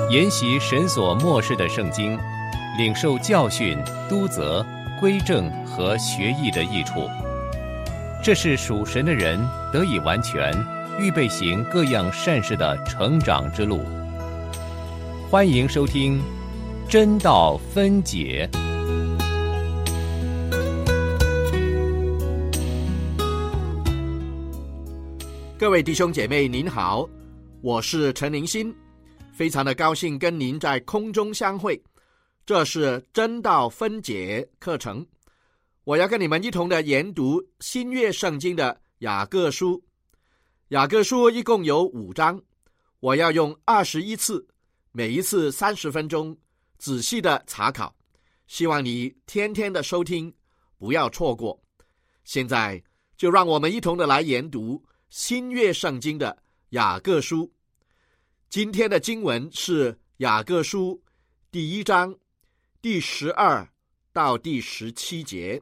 研习神所默示的圣经，领受教训、督责、归正和学艺的益处，这是属神的人得以完全，预备行各样善事的成长之路。欢迎收听真道分解。 各位弟兄姐妹您好，我是陈灵新，非常的高兴跟您在空中相会。这是真道分解课程，我要跟你们一同的研读新约圣经的雅各书。雅各书一共有5章，我要用21次，每一次30分钟，仔细的查考，希望你天天的收听，不要错过。现在就让我们一同的来研读新约圣经的雅各书。今天的经文是雅各书第1章第12到第17节。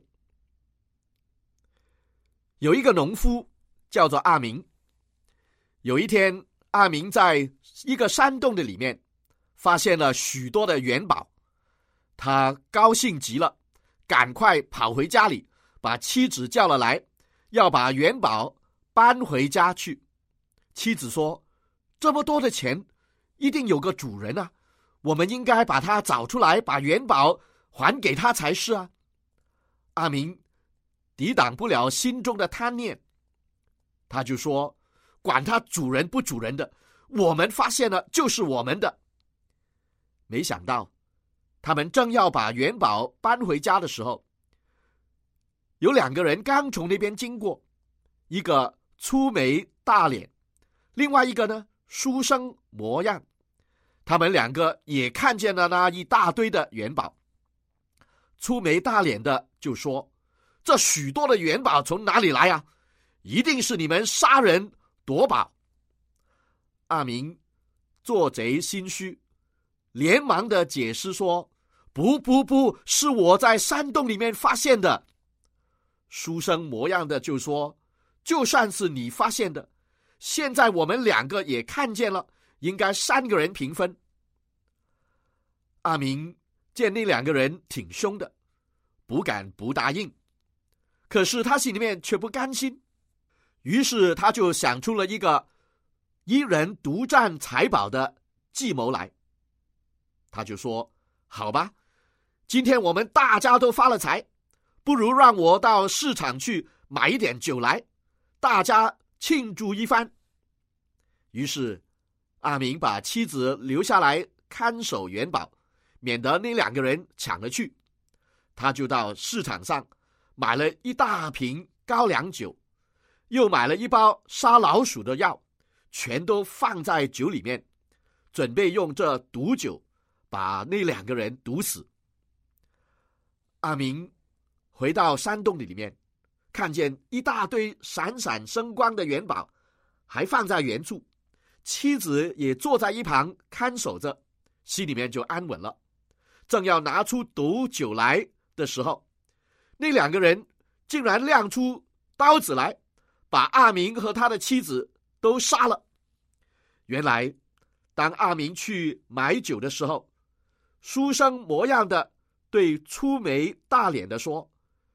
有一个农夫叫做阿明，有一天阿明在一个山洞的里面发现了许多的元宝，他高兴极了，赶快跑回家里，把妻子叫了来，要把元宝搬回家去。妻子说，这么多的钱一定有个主人啊，我们应该把他找出来，把元宝还给他才是啊。阿明抵挡不了心中的贪念，他就说，管他主人不主人的，我们发现了就是我们的。没想到他们正要把元宝搬回家的时候，有2个人刚从那边经过，一个粗眉大脸，另外一个呢书生模样。他们2个也看见了那一大堆的元宝。粗眉大脸的就说，这许多的元宝从哪里来啊？一定是你们杀人夺宝。阿明做贼心虚，连忙的解释说，不，是我在山洞里面发现的。书生模样的就说，就算是你发现的，现在我们2个也看见了，应该3个人平分。阿明见那2个人挺凶的，不敢不答应，可是他心里面却不甘心，于是他就想出了一个一人独占财宝的计谋来。他就说，好吧，今天我们大家都发了财，不如让我到市场去买一点酒来，大家庆祝一番。于是阿明把妻子留下来看守元宝，免得那2个人抢了去。他就到市场上买了一大瓶高粱酒，又买了一包杀老鼠的药，全都放在酒里面，准备用这毒酒把那2个人毒死。阿明回到山洞里面，看见一大堆闪闪生光的元宝还放在原处，妻子也坐在一旁看守着，心里面就安稳了。正要拿出毒酒来的时候，那2个人竟然亮出刀子来，把阿明和他的妻子都杀了。原来当阿明去买酒的时候，书生模样的对粗眉大脸的说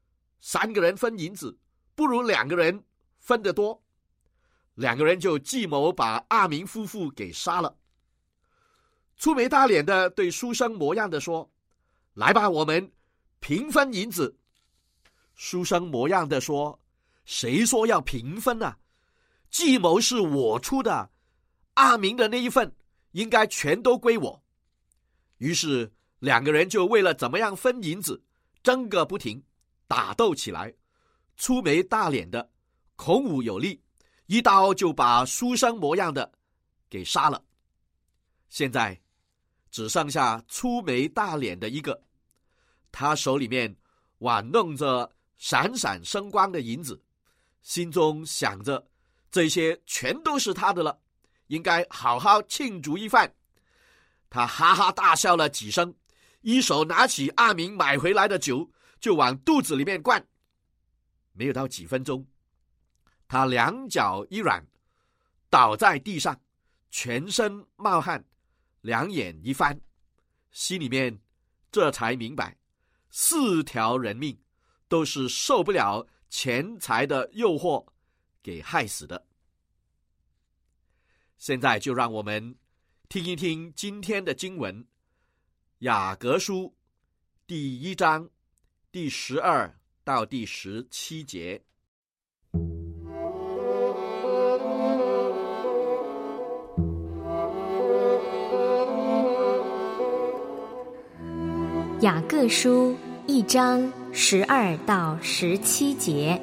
，3个人分银子，不如2个人分得多。2个人就计谋把阿明夫妇给杀了。粗眉大脸的对书生模样的说，来吧，我们平分银子。书生模样的说，谁说要平分啊？计谋是我出的，阿明的那一份应该全都归我。于是2个人就为了怎么样分银子争个不停，打斗起来。粗眉大脸的孔武有力，一刀就把书生模样的给杀了。现在只剩下粗眉大脸的一个，他手里面玩弄着闪闪生光的银子，心中想着这些全都是他的了，应该好好庆祝一番。他哈哈大笑了几声，一手拿起阿明买回来的酒就往肚子里面灌。没有到几分钟，他2脚一软，倒在地上，全身冒汗， 两眼一翻，心里面这才明白，4条人命都是受不了钱财的诱惑给害死的。现在就让我们听一听今天的经文，雅各书第1章第12到第17节。 雅各书1章12到17节。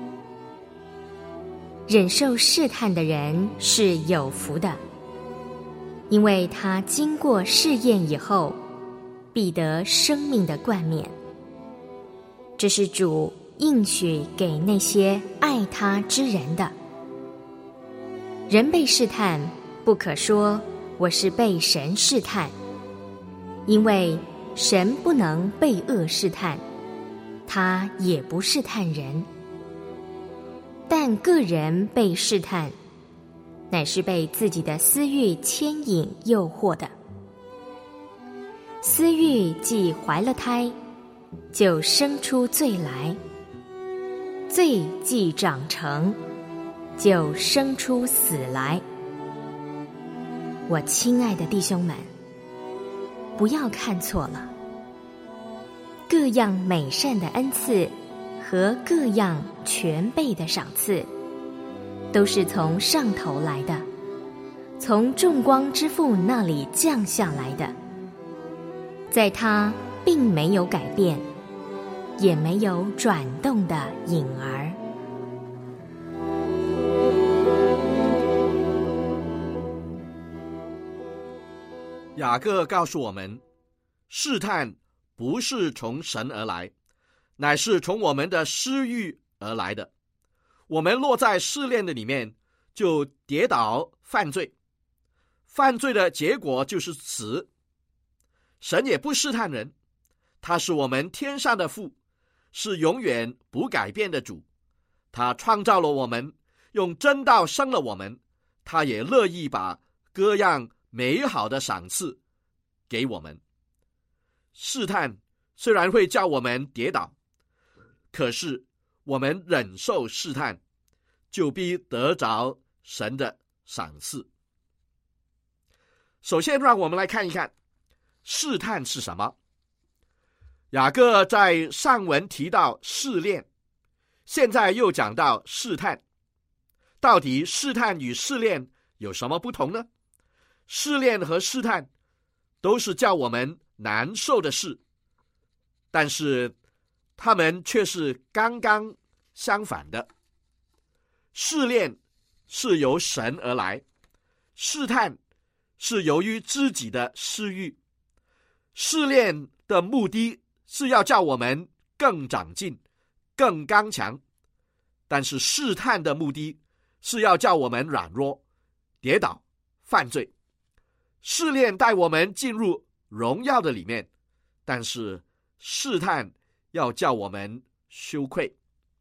忍受试探的人是有福的，因为他经过试验以后，必得生命的冠冕。这是主应许给那些爱他之人的。人被试探，不可说我是被神试探，因为神不能被恶试探，他也不试探人。但个人被试探，乃是被自己的私欲牵引诱惑的。私欲既怀了胎，就生出罪来；罪既长成，就生出死来。我亲爱的弟兄们，不要看错了，各样美善的恩赐和各样全备的赏赐，都是从上头来的，从众光之父那里降下来的。在他并没有改变，也没有转动的影儿。 雅各告诉我们，试探不是从神而来，乃是从我们的私欲而来的。我们落在试炼的里面，就跌倒犯罪，犯罪的结果就是死。神也不试探人，他是我们天上的父，是永远不改变的主。他创造了我们，用真道生了我们，他也乐意把各样美好的赏赐给我们。试探虽然会叫我们跌倒，可是我们忍受试探，就必得着神的赏赐。首先让我们来看一看试探是什么。雅各在上文提到试炼，现在又讲到试探。到底试探与试炼有什么不同呢？试炼和试探都是叫我们难受的事，但是他们却是刚刚相反的。试炼是由神而来，试探是由于自己的私欲。试炼的目的是要叫我们更长进，更刚强，但是试探的目的是要叫我们软弱，跌倒，犯罪。试炼带我们进入荣耀的里面，但是试探要叫我们羞愧。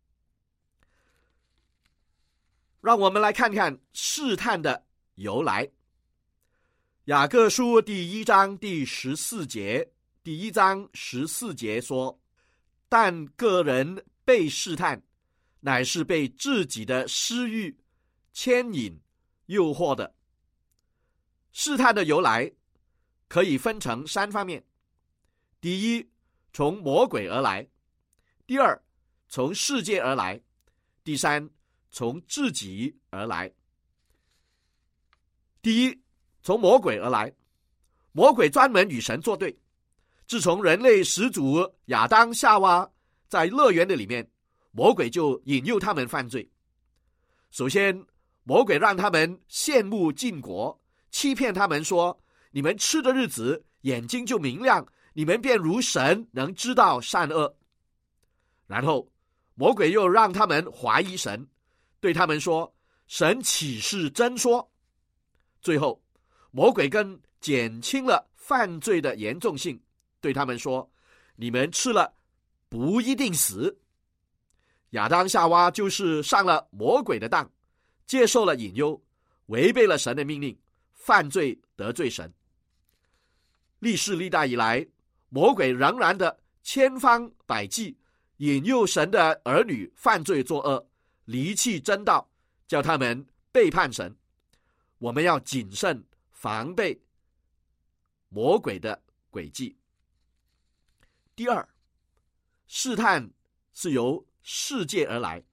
让我们来看看试探的由来。雅各书第1章第14节，第1章14节说，但个人被试探，乃是被自己的私欲牵引诱惑的。试探的由来可以分成3方面：第一，从魔鬼而来；第二，从世界而来；第三，从自己而来。第一，从魔鬼而来。魔鬼专门与神作对。自从人类始祖亚当夏娃在乐园的里面，魔鬼就引诱他们犯罪。首先，魔鬼让他们羡慕禁果，欺骗他们说，你们吃的日子眼睛就明亮，你们便如神，能知道善恶。然后魔鬼又让他们怀疑神，对他们说，神岂是真说？最后魔鬼更减轻了犯罪的严重性，对他们说，你们吃了不一定死。亚当夏娃就是上了魔鬼的当，接受了引诱，违背了神的命令，犯罪得罪神。 历世历代以来，魔鬼仍然的千方百计引诱神的儿女犯罪作恶，离弃真道，叫他们背叛神。我们要谨慎防备魔鬼的诡计。第二，试探是由世界而来。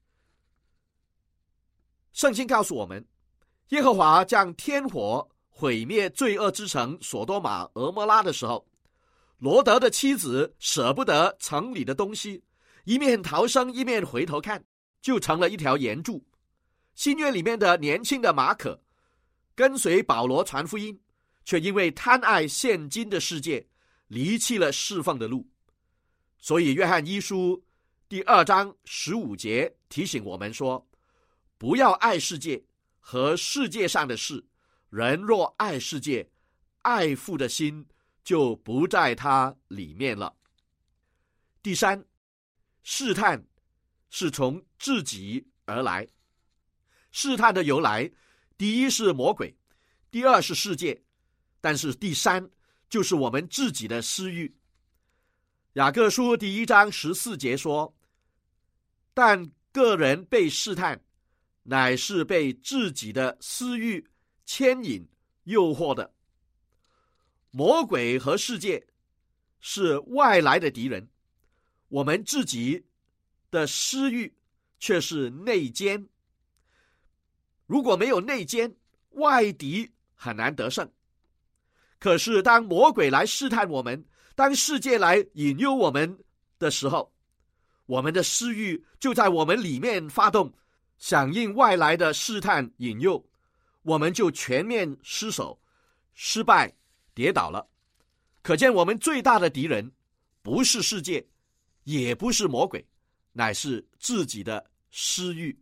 圣经告诉我们，耶和华将天火毁灭罪恶之城所多玛俄摩拉的时候，罗德的妻子舍不得城里的东西，一面逃生一面回头看，就成了一条岩柱。新约里面的年轻的马可跟随保罗传福音，却因为贪爱现今的世界，离弃了侍奉的路。所以约翰一书第2章15节提醒我们说，不要爱世界和世界上的事，人若爱世界，爱父的心就不在他里面了。第三，试探是从自己而来。试探的由来，第一是魔鬼，第二是世界，但是第三就是我们自己的私欲。雅各书第1章14节说，但个人被试探，乃是被自己的私欲牵引诱惑的。魔鬼和世界是外来的敌人，我们自己的私欲却是内奸。如果没有内奸，外敌很难得胜。可是当魔鬼来试探我们，当世界来引诱我们的时候，我们的私欲就在我们里面发动，响应外来的试探引诱，我们就全面失守，失败跌倒了。可见我们最大的敌人不是世界，也不是魔鬼，乃是自己的私欲。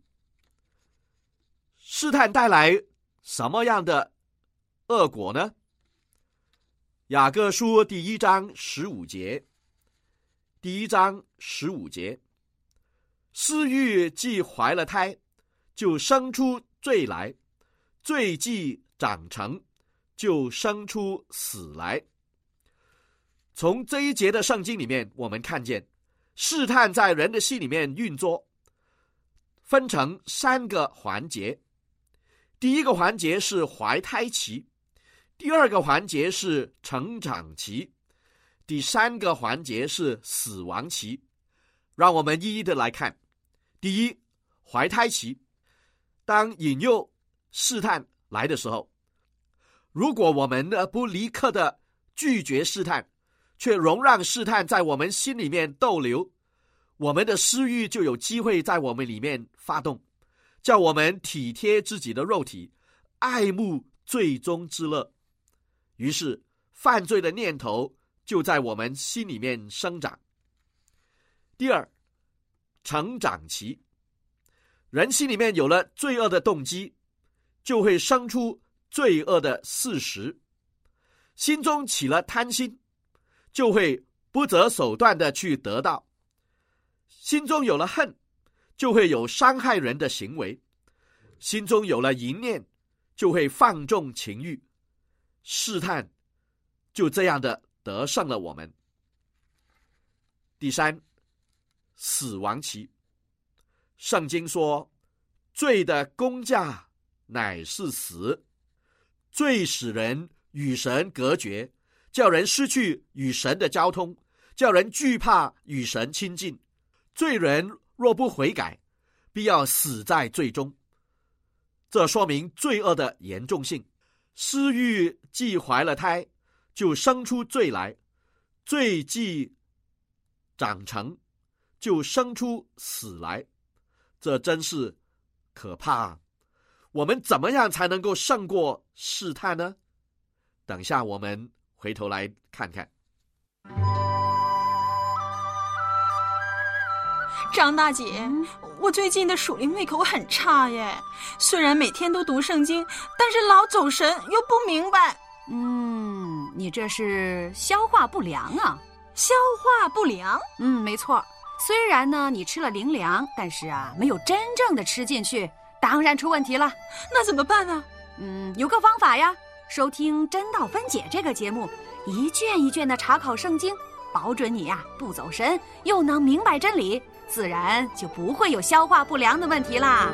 试探带来什么样的恶果呢？雅各书第1章15节，第1章15节，私欲既怀了胎，就生出罪来，罪既长成，就生出死来。从这一节的圣经里面，我们看见试探在人的心里面运作，分成3个环节。第一个环节是怀胎期，第二个环节是成长期，第3个环节是死亡期。让我们一一的来看。第一，怀胎期。当引诱试探来的时候，如果我们不立刻的拒绝试探，却容让试探在我们心里面逗留，我们的私欲就有机会在我们里面发动，叫我们体贴自己的肉体，爱慕最终之乐。于是犯罪的念头就在我们心里面生长。第二，成长期。人心里面有了罪恶的动机，就会生出罪恶的事实。心中起了贪心，就会不择手段的去得到。心中有了恨，就会有伤害人的行为。心中有了淫念，就会放纵情欲。试探就这样的得胜了我们。第三，死亡期。圣经说，罪的工价乃是死，罪使人与神隔绝，叫人失去与神的交通，叫人惧怕与神亲近。罪人若不悔改，必要死在罪中。这说明罪恶的严重性。私欲既怀了胎，就生出罪来，罪既长成，就生出死来。这真是可怕。我们怎么样才能够胜过试探呢？等下我们回头来看看。 张大姐，我最近的属灵胃口很差耶，虽然每天都读圣经，但是老走神又不明白。 你这是消化不良啊。 消化不良？ 没错。虽然呢你吃了灵粮，但是没有真正的吃进去，当然出问题了。 那怎么办呢？ 有个方法呀， 收听《真道分解》这个节目，一卷一卷的查考圣经，保准你不走神，又能明白真理，自然就不会有消化不良的问题啦。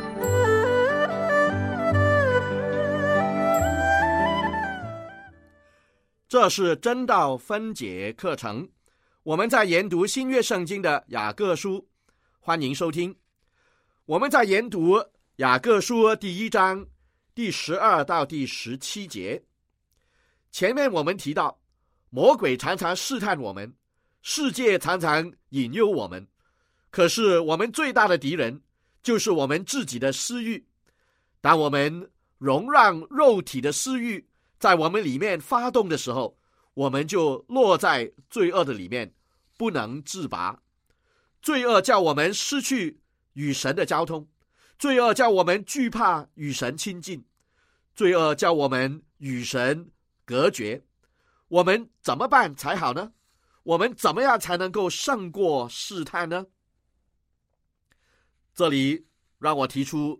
这是真道分解课程，我们在研读新约圣经的雅各书，欢迎收听。我们在研读雅各书第1章第12到第17节。前面我们提到，魔鬼常常试探我们，世界常常引诱我们，可是我们最大的敌人就是我们自己的私欲。当我们容让肉体的私欲在我们里面发动的时候，我们就落在罪恶的里面，不能自拔。罪恶叫我们失去与神的交通，罪恶叫我们惧怕与神亲近，罪恶叫我们与神隔绝。我们怎么办才好呢？我们怎么样才能够胜过试探呢？这里让我提出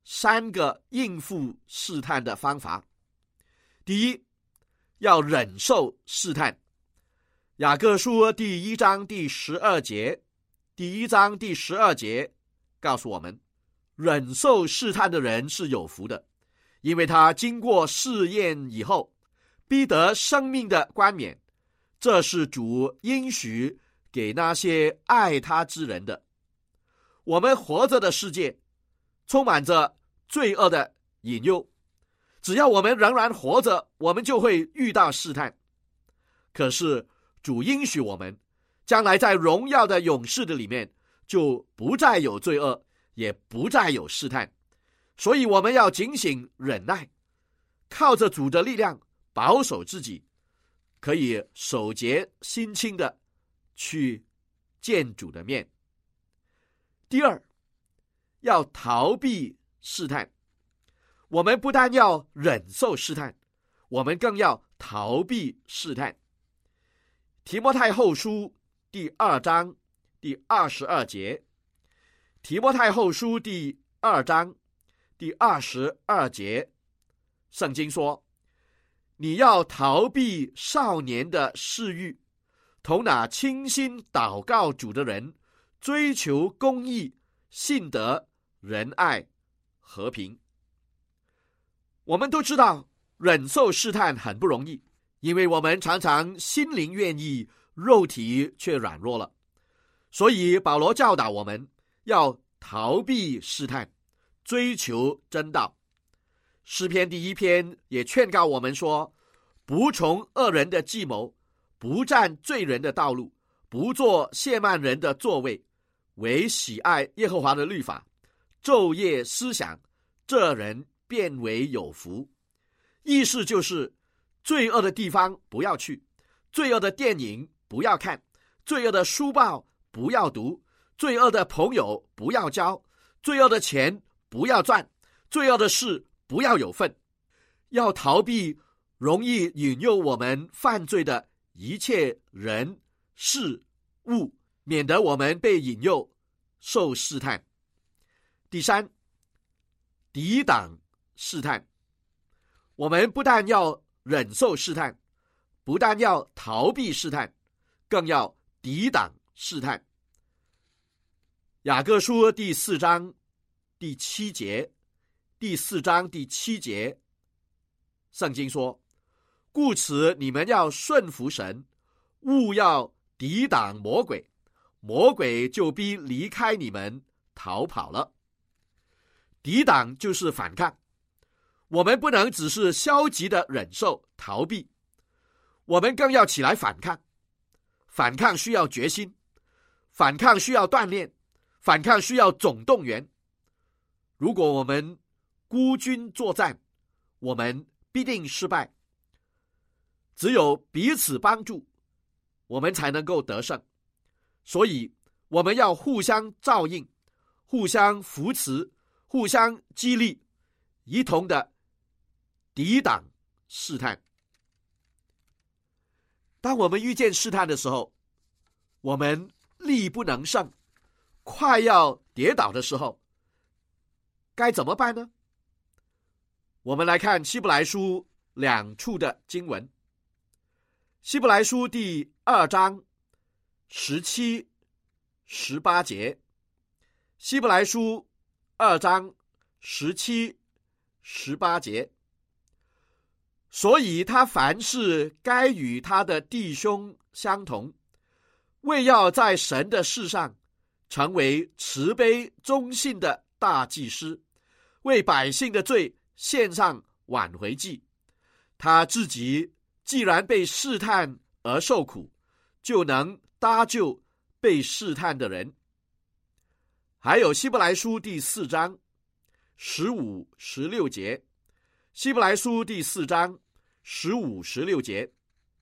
3个应付试探的方法。第一，要忍受试探。雅各书第1章第12节，第1章第12节告诉我们，忍受试探的人是有福的，因为他经过试验以后，必得生命的冠冕，这是主应许给那些爱他之人的。我们活着的世界充满着罪恶的引诱，只要我们仍然活着，我们就会遇到试探。可是主应许我们，将来在荣耀的勇士的里面，就不再有罪恶，也不再有试探。所以我们要警醒忍耐，靠着主的力量保守自己，可以守节心清的去见主的面。第二，要逃避试探。我们不但要忍受试探，我们更要逃避试探。提摩太后书第2章第22节，提摩太后书第2章第22节，圣经说，你要逃避少年的嗜欲，同那倾心祷告主的人，追求公义、信德、仁爱、和平。我们都知道忍受试探很不容易，因为我们常常心灵愿意，肉体却软弱了。所以保罗教导我们要逃避试探，追求真道。诗篇第1篇也劝告我们说，不从恶人的计谋，不占罪人的道路，不做亵慢人的座位，唯喜爱耶和华的律法，昼夜思想，这人变为有福。意思就是罪恶的地方不要去，罪恶的电影不要看，罪恶的书报不要读，罪恶的朋友不要交，罪恶的钱不要赚，罪恶的事不要有份。要逃避容易引诱我们犯罪的一切人事物，免得我们被引诱受试探。第三，抵挡试探。我们不但要忍受试探，不但要逃避试探，更要抵挡试探。雅各书第4章第7节，第4章第7节，圣经说，故此你们要顺服神，务要抵挡魔鬼，魔鬼就必离开你们逃跑了。抵挡就是反抗，我们不能只是消极的忍受逃避，我们更要起来反抗。反抗需要决心，反抗需要锻炼，反抗需要总动员。如果我们孤军作战，我们必定失败。只有彼此帮助，我们才能够得胜。所以我们要互相照应，互相扶持，互相激励，一同的抵挡试探。当我们遇见试探的时候，我们力不能胜，快要跌倒的时候，该怎么办呢？我们来看希伯来书两处的经文。希伯来书第2章17、18节，希伯来书2章17、18节。所以他凡事该与他的弟兄相同，为要在神的事上成为慈悲忠信的大祭司，为百姓的罪献上挽回祭。他自己既然被试探而受苦，就能搭救被试探的人。还有希伯来书第4章15、16节，希伯来书第4章15、16节。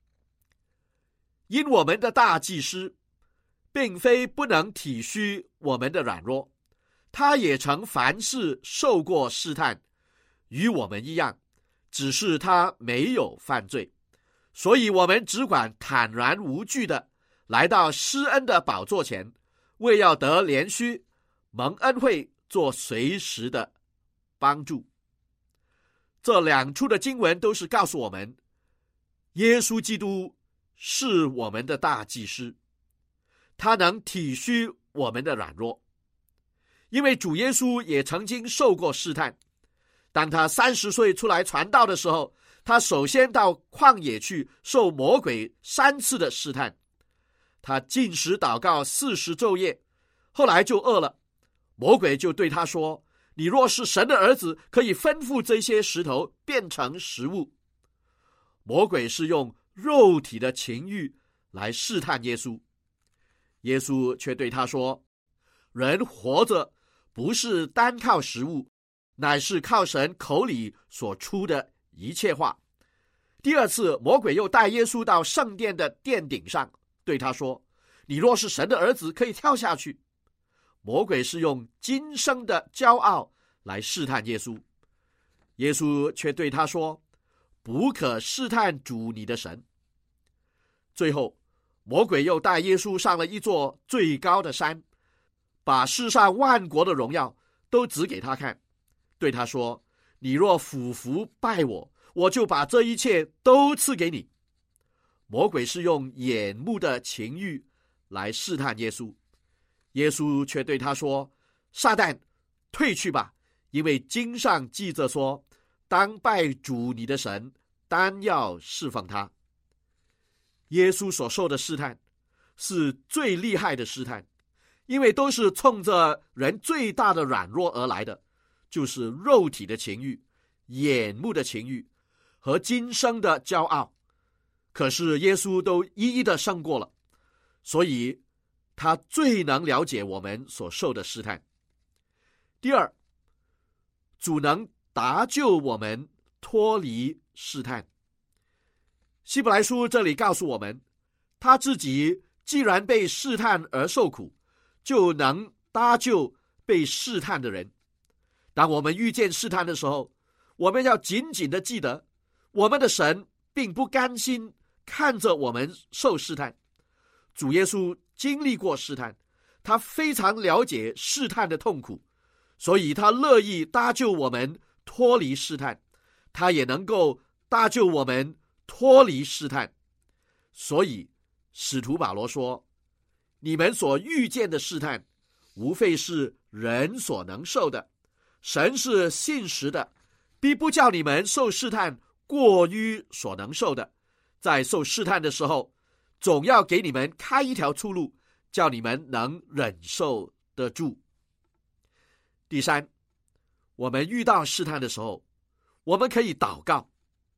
因我们的大祭司并非不能体恤我们的软弱，他也曾凡事受过试探，与我们一样，只是他没有犯罪。所以我们只管坦然无惧的来到施恩的宝座前，为要得怜恤，蒙恩惠，做随时的帮助。这两处的经文都是告诉我们，耶稣基督是我们的大祭司，他能体恤我们的软弱。因为主耶稣也曾经受过试探，当他30岁出来传道的时候，他首先到旷野去受魔鬼3次的试探。他禁食祷告40昼夜，后来就饿了，魔鬼就对他说，你若是神的儿子，可以吩咐这些石头变成食物。魔鬼是用肉体的情欲来试探耶稣，耶稣却对他说，人活着不是单靠食物，乃是靠神口里所出的一切话。第2次，魔鬼又带耶稣到圣殿的殿顶上，对他说，你若是神的儿子，可以跳下去。魔鬼是用今生的骄傲来试探耶稣，耶稣却对他说，不可试探主你的神。最后，魔鬼又带耶稣上了一座最高的山，把世上万国的荣耀都指给他看，对他说，你若俯伏拜我，我就把这一切都赐给你。魔鬼是用眼目的情欲来试探耶稣，耶稣却对他说，撒旦，退去吧，因为经上记着说，当拜主你的神，单要侍奉他。耶稣所受的试探是最厉害的试探，因为都是冲着人最大的软弱而来的，就是肉体的情欲、眼目的情欲和今生的骄傲。可是耶稣都一一的胜过了，所以他最能了解我们所受的试探。第2，主能搭救我们脱离试探。希伯来书这里告诉我们，他自己既然被试探而受苦，就能搭救被试探的人。当我们遇见试探的时候，我们要紧紧的记得，我们的神并不甘心看着我们受试探。主耶稣经历过试探，他非常了解试探的痛苦，所以他乐意搭救我们脱离试探，他也能够搭救我们脱离试探。所以使徒保罗说，你们所遇见的试探，无非是人所能受的，神是信实的，必不叫你们受试探过于所能受的，在受试探的时候，总要给你们开一条出路，叫你们能忍受得住。第3，我们遇到试探的时候，我们可以祷告。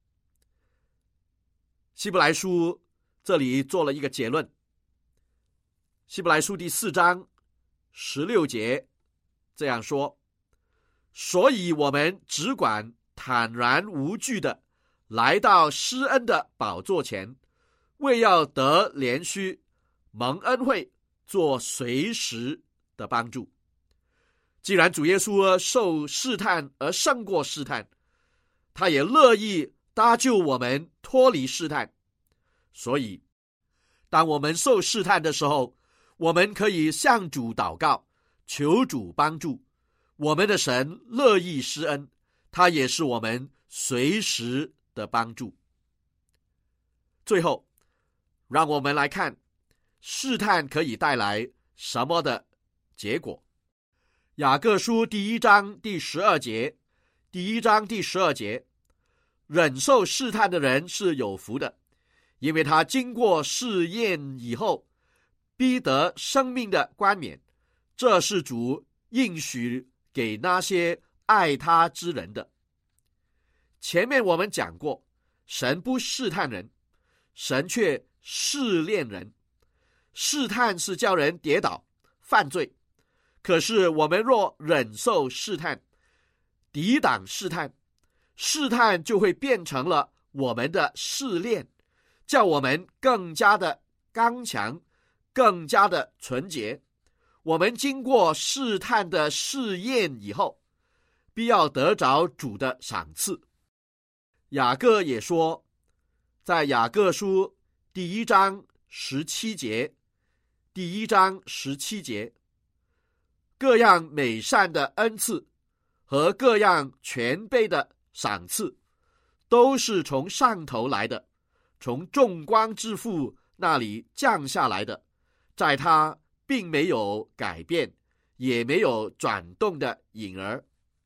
希伯来书这里做了一个结论，希伯来书第4章16节这样说，所以我们只管坦然无惧的来到施恩的宝座前，为要得怜恤，蒙恩惠，做随时的帮助。既然主耶稣受试探而胜过试探，他也乐意搭救我们脱离试探。所以当我们受试探的时候，我们可以向主祷告，求主帮助。我们的神乐意施恩，他也是我们随时的帮助。最后，让我们来看试探可以带来什么的结果。雅各书第1章第12节，忍受试探的人是有福的，因为他经过试验以后，必得生命的冠冕，这是主应许给那些爱他之人的。前面我们讲过，神不试探人，神却试炼人。试探是叫人跌倒犯罪，可是我们若忍受试探，抵挡试探，试探就会变成了我们的试炼，叫我们更加的刚强，更加的纯洁。我们经过试探的试验以后，必要得着主的赏赐。雅各也说，在雅各书第1章17节，各样美善的恩赐和各样全备的赏赐，都是从上头来的，从众光之父那里降下来的，在他并没有改变，也没有转动的影儿。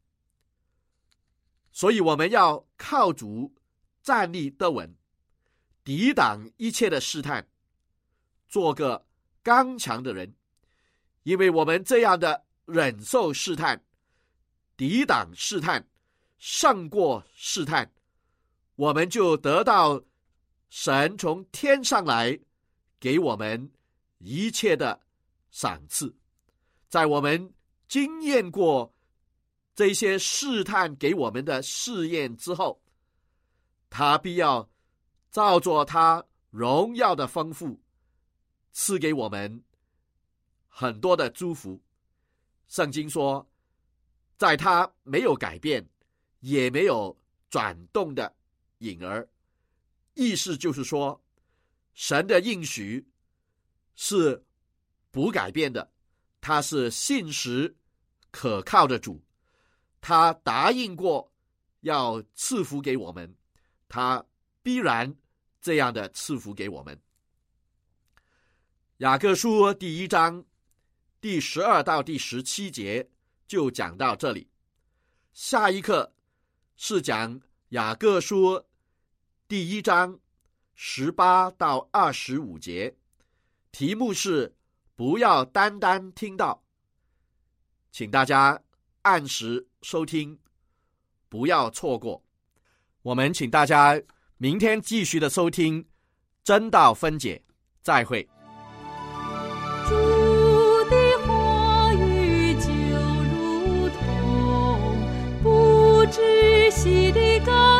所以我们要靠主站立得稳，抵挡一切的试探，做个刚强的人。因为我们这样的忍受试探，抵挡试探，胜过试探，我们就得到神从天上来给我们一切的赏赐。在我们经验过这些试探给我们的试验之后，他必要照着他荣耀的丰富，赐给我们很多的祝福。圣经说，在他没有改变，也没有转动的影儿。意思就是说，神的应许是不改变的，他是信实可靠的主，他答应过要赐福给我们，他必然这样的赐福给我们。雅各书第1章第12到第17节就讲到这里。下一课是讲雅各书第1章18到25节，题目是不要单单听到。请大家按时收听，不要错过。我们请大家明天继续的收听真道分解，再会。 主的话语就如同不止息的歌。